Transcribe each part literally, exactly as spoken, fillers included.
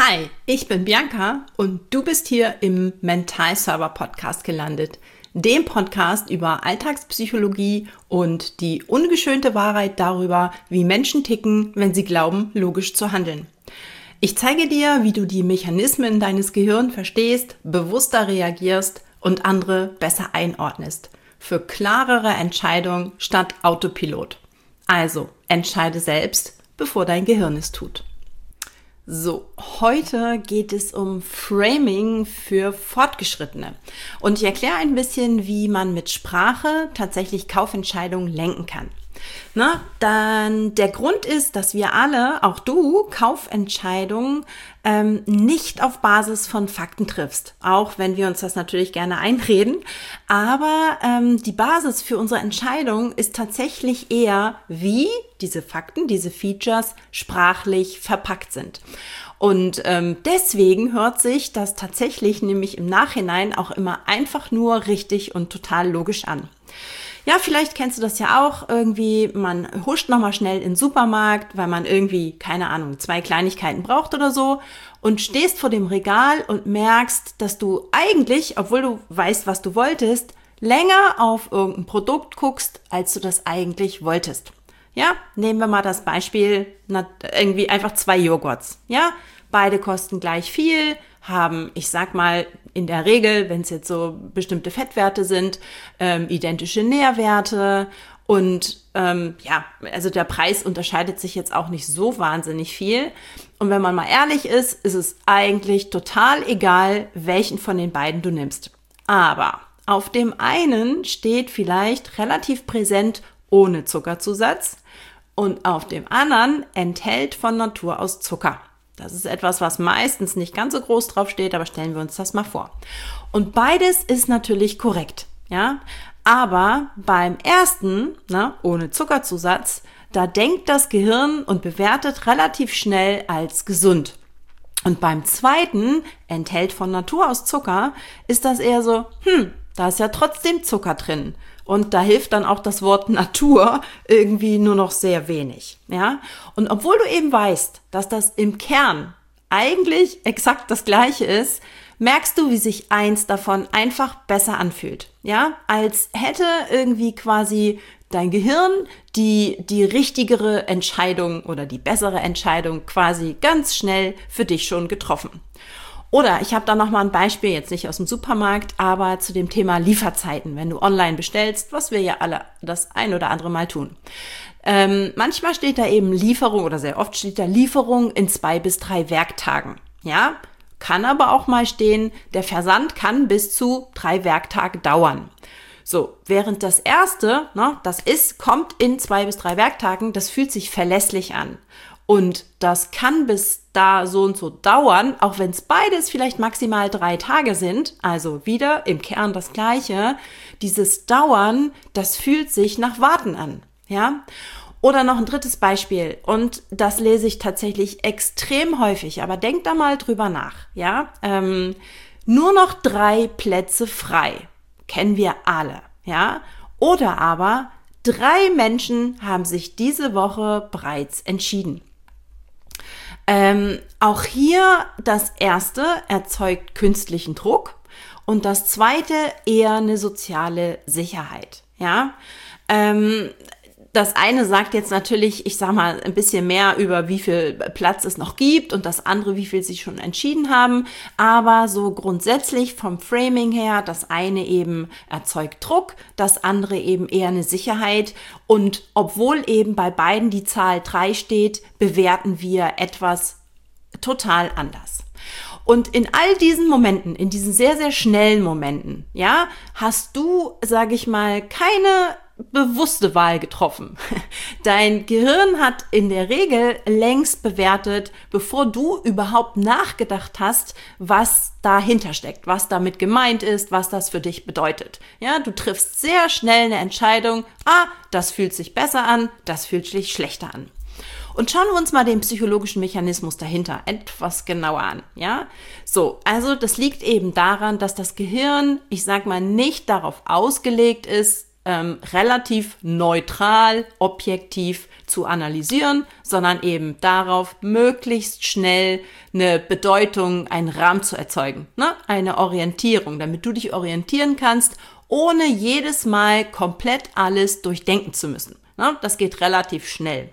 Hi, ich bin Bianca und du bist hier im Mental Server Podcast gelandet, dem Podcast über Alltagspsychologie und die ungeschönte Wahrheit darüber, wie Menschen ticken, wenn sie glauben, logisch zu handeln. Ich zeige dir, wie du die Mechanismen deines Gehirns verstehst, bewusster reagierst und andere besser einordnest. Für klarere Entscheidungen statt Autopilot. Also, entscheide selbst, bevor dein Gehirn es tut. So, heute geht es um Framing für Fortgeschrittene. Und ich erkläre ein bisschen, wie man mit Sprache tatsächlich Kaufentscheidungen lenken kann. Na, dann der Grund ist, dass wir alle, auch du, Kaufentscheidungen ähm, nicht auf Basis von Fakten triffst. Auch wenn wir uns das natürlich gerne einreden. Aber ähm, die Basis für unsere Entscheidung ist tatsächlich eher, wie diese Fakten, diese Features sprachlich verpackt sind. Und ähm, deswegen hört sich das tatsächlich nämlich im Nachhinein auch immer einfach nur richtig und total logisch an. Ja, vielleicht kennst du das ja auch irgendwie, man huscht nochmal schnell in den Supermarkt, weil man irgendwie, keine Ahnung, zwei Kleinigkeiten braucht oder so und stehst vor dem Regal und merkst, dass du eigentlich, obwohl du weißt, was du wolltest, länger auf irgendein Produkt guckst, als du das eigentlich wolltest. Ja, nehmen wir mal das Beispiel, na, irgendwie einfach zwei Joghurts. Ja, beide kosten gleich viel, haben, ich sag mal, in der Regel, wenn es jetzt so bestimmte Fettwerte sind, ähm, identische Nährwerte und ähm, ja, also der Preis unterscheidet sich jetzt auch nicht so wahnsinnig viel. Und wenn man mal ehrlich ist, ist es eigentlich total egal, welchen von den beiden du nimmst. Aber auf dem einen steht vielleicht relativ präsent ohne Zuckerzusatz und auf dem anderen enthält von Natur aus Zucker. Das ist etwas, was meistens nicht ganz so groß drauf steht, aber stellen wir uns das mal vor. Und beides ist natürlich korrekt, ja. Aber beim ersten, ne, ohne Zuckerzusatz, da denkt das Gehirn und bewertet relativ schnell als gesund. Und beim zweiten, enthält von Natur aus Zucker, ist das eher so, hm, da ist ja trotzdem Zucker drin. Und da hilft dann auch das Wort Natur irgendwie nur noch sehr wenig, ja. Und obwohl du eben weißt, dass das im Kern eigentlich exakt das Gleiche ist, merkst du, wie sich eins davon einfach besser anfühlt, ja. Als hätte irgendwie quasi dein Gehirn die, die richtigere Entscheidung oder die bessere Entscheidung quasi ganz schnell für dich schon getroffen. Oder ich habe da nochmal ein Beispiel, jetzt nicht aus dem Supermarkt, aber zu dem Thema Lieferzeiten, wenn du online bestellst, was wir ja alle das ein oder andere Mal tun. Ähm, manchmal steht da eben Lieferung oder sehr oft steht da Lieferung in zwei bis drei Werktagen. Ja, kann aber auch mal stehen, der Versand kann bis zu drei Werktage dauern. So, während das erste, ne, das ist, kommt in zwei bis drei Werktagen, das fühlt sich verlässlich an. Und das kann bis da so und so dauern, auch wenn es beides vielleicht maximal drei Tage sind. Also wieder im Kern das Gleiche. Dieses Dauern, das fühlt sich nach Warten an. Ja? Oder noch ein drittes Beispiel. Und das lese ich tatsächlich extrem häufig. Aber denk da mal drüber nach. Ja? Ähm, nur noch drei Plätze frei. Kennen wir alle. Ja? Oder aber drei Menschen haben sich diese Woche bereits entschieden. Ähm, auch hier das erste erzeugt künstlichen Druck und das zweite eher eine soziale Sicherheit. Ja, ähm, das eine sagt jetzt natürlich, ich sag mal, ein bisschen mehr über wie viel Platz es noch gibt und das andere, wie viel sie schon entschieden haben. Aber so grundsätzlich vom Framing her, das eine eben erzeugt Druck, das andere eben eher eine Sicherheit. Und obwohl eben bei beiden die Zahl drei steht, bewerten wir etwas total anders. Und in all diesen Momenten, in diesen sehr, sehr schnellen Momenten, ja, hast du, sage ich mal, keine bewusste Wahl getroffen. Dein Gehirn hat in der Regel längst bewertet, bevor du überhaupt nachgedacht hast, was dahinter steckt, was damit gemeint ist, was das für dich bedeutet. Ja, du triffst sehr schnell eine Entscheidung, ah, das fühlt sich besser an, das fühlt sich schlechter an. Und schauen wir uns mal den psychologischen Mechanismus dahinter etwas genauer an, ja? So, also das liegt eben daran, dass das Gehirn, ich sag mal, nicht darauf ausgelegt ist, ähm, relativ neutral, objektiv zu analysieren, sondern eben darauf, möglichst schnell eine Bedeutung, einen Rahmen zu erzeugen, ne? Eine Orientierung, damit du dich orientieren kannst, ohne jedes Mal komplett alles durchdenken zu müssen. Ne? Das geht relativ schnell.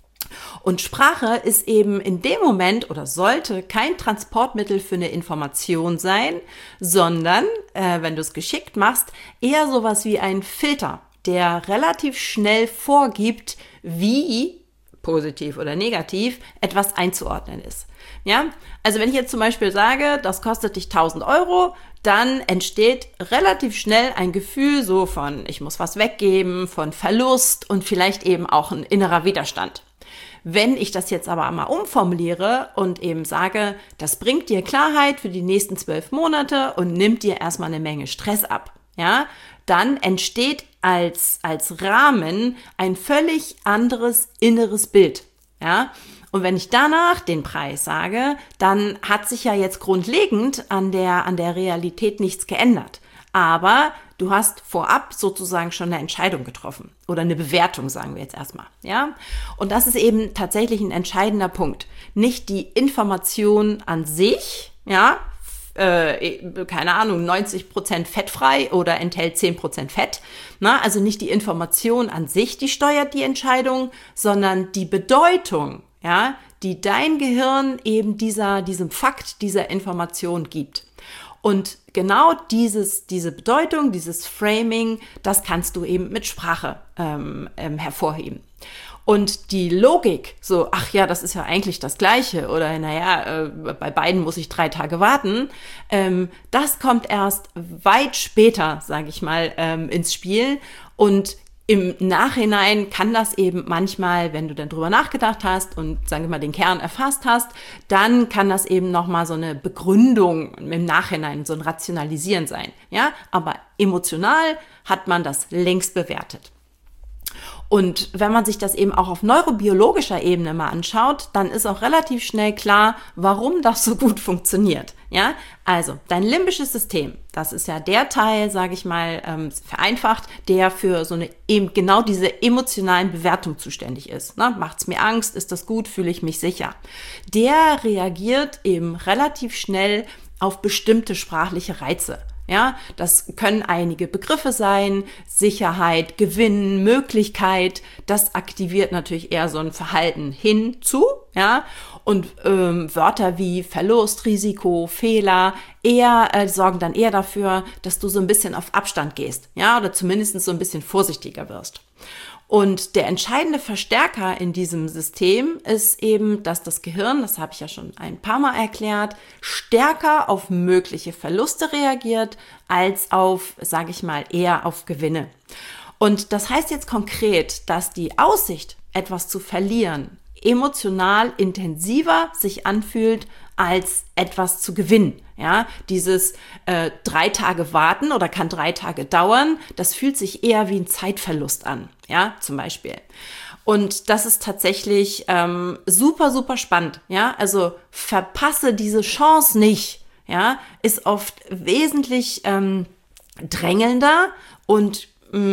Und Sprache ist eben in dem Moment oder sollte kein Transportmittel für eine Information sein, sondern, äh, wenn du es geschickt machst, eher sowas wie ein Filter, der relativ schnell vorgibt, wie positiv oder negativ etwas einzuordnen ist. Ja, also wenn ich jetzt zum Beispiel sage, das kostet dich tausend Euro, dann entsteht relativ schnell ein Gefühl so von, ich muss was weggeben, von Verlust und vielleicht eben auch ein innerer Widerstand. Wenn ich das jetzt aber einmal umformuliere und eben sage, das bringt dir Klarheit für die nächsten zwölf Monate und nimmt dir erstmal eine Menge Stress ab, ja, dann entsteht als, als Rahmen ein völlig anderes inneres Bild, ja. Und wenn ich danach den Preis sage, dann hat sich ja jetzt grundlegend an der, an der Realität nichts geändert. Aber du hast vorab sozusagen schon eine Entscheidung getroffen oder eine Bewertung, sagen wir jetzt erstmal, ja. Und das ist eben tatsächlich ein entscheidender Punkt. Nicht die Information an sich, ja, äh, keine Ahnung, neunzig Prozent fettfrei oder enthält zehn Prozent Fett. Na, also nicht die Information an sich, die steuert die Entscheidung, sondern die Bedeutung, ja, die dein Gehirn eben dieser, diesem Fakt, dieser Information gibt. Und genau dieses, diese Bedeutung, dieses Framing, das kannst du eben mit Sprache ähm, ähm, hervorheben. Und die Logik, so, ach ja, das ist ja eigentlich das Gleiche oder naja, äh, bei beiden muss ich drei Tage warten, ähm, das kommt erst weit später, sage ich mal, ähm, ins Spiel. Und im Nachhinein kann das eben manchmal, wenn du dann drüber nachgedacht hast und, sagen wir mal, den Kern erfasst hast, dann kann das eben nochmal so eine Begründung im Nachhinein, so ein Rationalisieren sein. Ja, aber emotional hat man das längst bewertet. Und wenn man sich das eben auch auf neurobiologischer Ebene mal anschaut, dann ist auch relativ schnell klar, warum das so gut funktioniert. Ja, also dein limbisches System, das ist ja der Teil, sage ich mal, ähm, vereinfacht, der für so eine eben genau diese emotionalen Bewertungen zuständig ist. Ne? Macht's mir Angst? Ist das gut? Fühle ich mich sicher? Der reagiert eben relativ schnell auf bestimmte sprachliche Reize. Ja, das können einige Begriffe sein, Sicherheit, Gewinn, Möglichkeit, das aktiviert natürlich eher so ein Verhalten hinzu, ja, und ähm, Wörter wie Verlust, Risiko, Fehler eher äh, sorgen dann eher dafür, dass du so ein bisschen auf Abstand gehst, ja, oder zumindest so ein bisschen vorsichtiger wirst. Und der entscheidende Verstärker in diesem System ist eben, dass das Gehirn, das habe ich ja schon ein paar Mal erklärt, stärker auf mögliche Verluste reagiert als auf, sage ich mal, eher auf Gewinne. Und das heißt jetzt konkret, dass die Aussicht, etwas zu verlieren, emotional intensiver sich anfühlt, als etwas zu gewinnen. Ja, dieses äh, drei Tage warten oder kann drei Tage dauern, das fühlt sich eher wie ein Zeitverlust an, ja, zum Beispiel. Und das ist tatsächlich ähm, super, super spannend, ja, also verpasse diese Chance nicht, ja, ist oft wesentlich ähm, drängelnder und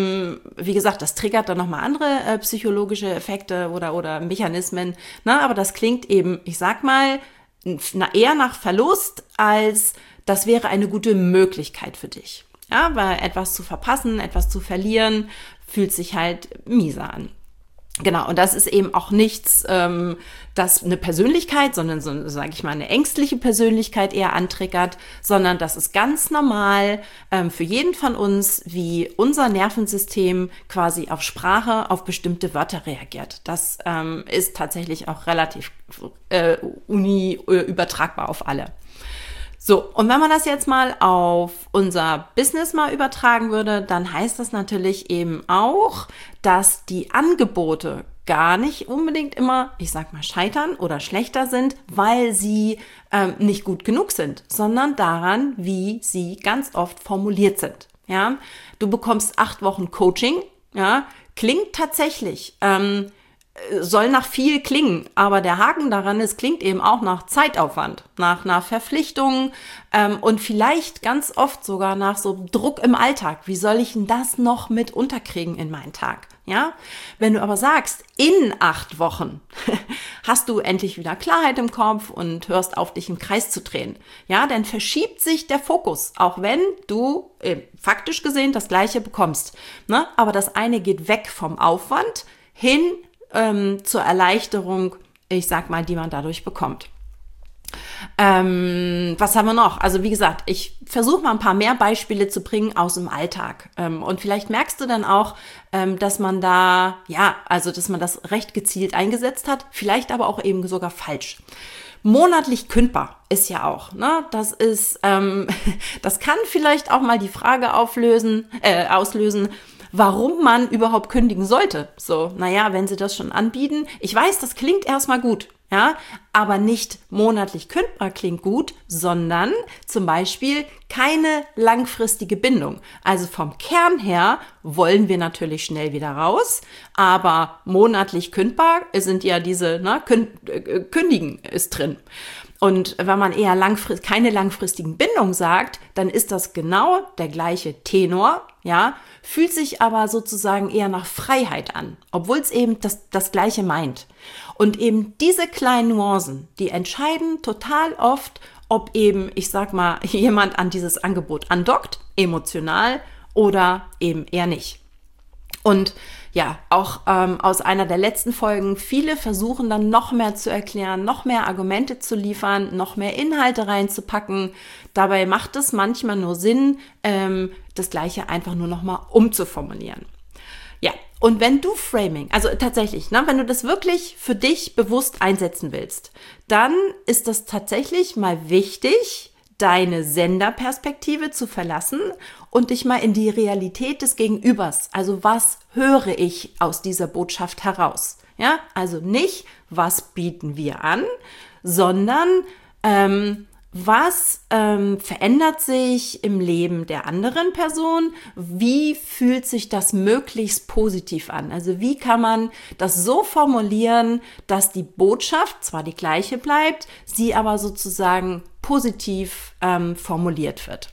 wie gesagt, das triggert dann nochmal andere äh, psychologische Effekte oder, oder Mechanismen, na, aber das klingt eben, ich sag mal, na, eher nach Verlust, als das wäre eine gute Möglichkeit für dich. Ja, weil etwas zu verpassen, etwas zu verlieren, fühlt sich halt mieser an. Genau, und das ist eben auch nichts, ähm, das eine Persönlichkeit, sondern so, sage ich mal, eine ängstliche Persönlichkeit eher antriggert, sondern das ist ganz normal ähm, für jeden von uns, wie unser Nervensystem quasi auf Sprache, auf bestimmte Wörter reagiert. Das ähm, ist tatsächlich auch relativ äh, uni äh, übertragbar auf alle. So, und wenn man das jetzt mal auf unser Business mal übertragen würde, dann heißt das natürlich eben auch, dass die Angebote gar nicht unbedingt immer, ich sag mal, scheitern oder schlechter sind, weil sie ähm, nicht gut genug sind, sondern daran, wie sie ganz oft formuliert sind. Ja, du bekommst acht Wochen Coaching, ja, klingt tatsächlich ähm, soll nach viel klingen, aber der Haken daran ist, klingt eben auch nach Zeitaufwand, nach einer Verpflichtung ähm, und vielleicht ganz oft sogar nach so Druck im Alltag. Wie soll ich denn das noch mit unterkriegen in meinen Tag? Ja, wenn du aber sagst, in acht Wochen hast du endlich wieder Klarheit im Kopf und hörst auf, dich im Kreis zu drehen, ja, dann verschiebt sich der Fokus, auch wenn du äh, faktisch gesehen das Gleiche bekommst, ne? Aber das eine geht weg vom Aufwand hin ähm, zur Erleichterung, ich sag mal, die man dadurch bekommt. Ähm, was haben wir noch? Also wie gesagt, ich versuche mal ein paar mehr Beispiele zu bringen aus dem Alltag. Ähm, und vielleicht merkst du dann auch, ähm, dass man da, ja, also dass man das recht gezielt eingesetzt hat, vielleicht aber auch eben sogar falsch. Monatlich kündbar ist ja auch, ne? Das ist, ähm, das kann vielleicht auch mal die Frage auflösen, äh, auslösen, warum man überhaupt kündigen sollte. So, naja, wenn sie das schon anbieten. Ich weiß, das klingt erstmal gut, ja, aber nicht monatlich kündbar klingt gut, sondern zum Beispiel keine langfristige Bindung. Also vom Kern her wollen wir natürlich schnell wieder raus, aber monatlich kündbar sind ja diese, ne, kündigen ist drin. Und wenn man eher langfristig, keine langfristigen Bindungen sagt, dann ist das genau der gleiche Tenor, ja, fühlt sich aber sozusagen eher nach Freiheit an, obwohl es eben das, das Gleiche meint. Und eben diese kleinen Nuancen, die entscheiden total oft, ob eben, ich sag mal, jemand an dieses Angebot andockt, emotional oder eben eher nicht. Und ja, auch ähm, aus einer der letzten Folgen, viele versuchen dann noch mehr zu erklären, noch mehr Argumente zu liefern, noch mehr Inhalte reinzupacken. Dabei macht es manchmal nur Sinn, ähm, das Gleiche einfach nur noch mal umzuformulieren. Ja, und wenn du Framing, also tatsächlich, ne, wenn du das wirklich für dich bewusst einsetzen willst, dann ist das tatsächlich mal wichtig, deine Senderperspektive zu verlassen und dich mal in die Realität des Gegenübers, also was höre ich aus dieser Botschaft heraus? Ja, also nicht, was bieten wir an, sondern ähm, was ähm, verändert sich im Leben der anderen Person? Wie fühlt sich das möglichst positiv an? Also wie kann man das so formulieren, dass die Botschaft zwar die gleiche bleibt, sie aber sozusagen positiv ähm, formuliert wird.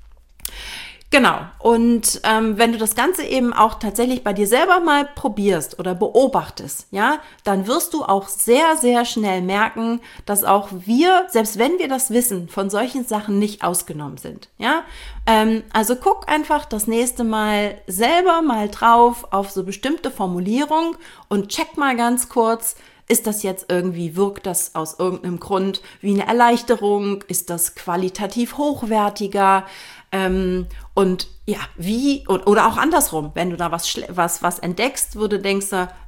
Genau, und ähm, wenn du das Ganze eben auch tatsächlich bei dir selber mal probierst oder beobachtest, ja, dann wirst du auch sehr, sehr schnell merken, dass auch wir, selbst wenn wir das wissen, von solchen Sachen nicht ausgenommen sind, ja. Ähm, also guck einfach das nächste Mal selber mal drauf auf so bestimmte Formulierung und check mal ganz kurz, ist das jetzt irgendwie, wirkt das aus irgendeinem Grund wie eine Erleichterung? Ist das qualitativ hochwertiger? Ähm, und ja, wie, oder auch andersrum, wenn du da was, was, was entdeckst, wo du denkst,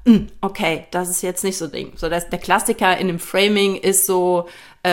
okay, das ist jetzt nicht so Ding. So, das, der Klassiker in dem Framing ist so,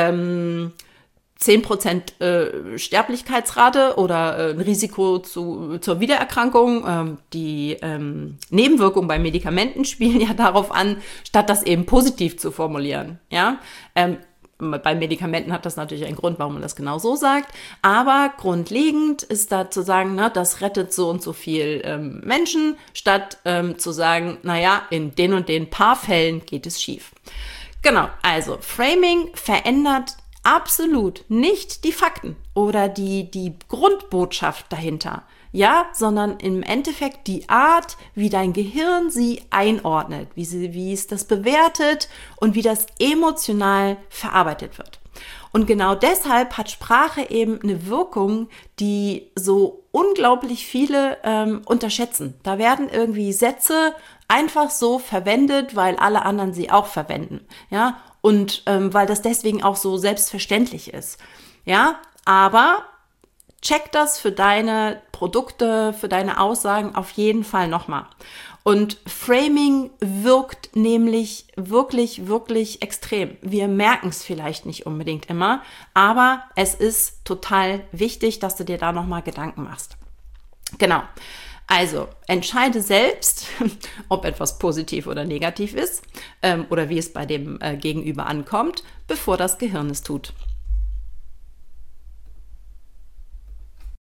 ähm, zehn Prozent äh, Sterblichkeitsrate oder äh, ein Risiko zu, zur Wiedererkrankung. Ähm, die ähm, Nebenwirkungen bei Medikamenten spielen ja darauf an, statt das eben positiv zu formulieren. Ja, ähm, bei Medikamenten hat das natürlich einen Grund, warum man das genau so sagt. Aber grundlegend ist da zu sagen, na, das rettet so und so viel ähm, Menschen, statt ähm, zu sagen, naja, in den und den paar Fällen geht es schief. Genau, also Framing verändert absolut nicht die Fakten oder die, die Grundbotschaft dahinter, ja, sondern im Endeffekt die Art, wie dein Gehirn sie einordnet, wie, sie, wie es das bewertet und wie das emotional verarbeitet wird. Und genau deshalb hat Sprache eben eine Wirkung, die so unglaublich viele ähm, unterschätzen. Da werden irgendwie Sätze einfach so verwendet, weil alle anderen sie auch verwenden, ja, und ähm, weil das deswegen auch so selbstverständlich ist, ja, aber check das für deine Produkte, für deine Aussagen auf jeden Fall nochmal. Und Framing wirkt nämlich wirklich, wirklich extrem. Wir merken es vielleicht nicht unbedingt immer, aber es ist total wichtig, dass du dir da nochmal Gedanken machst. Genau. Also entscheide selbst, ob etwas positiv oder negativ ist ähm, oder wie es bei dem äh, Gegenüber ankommt, bevor das Gehirn es tut.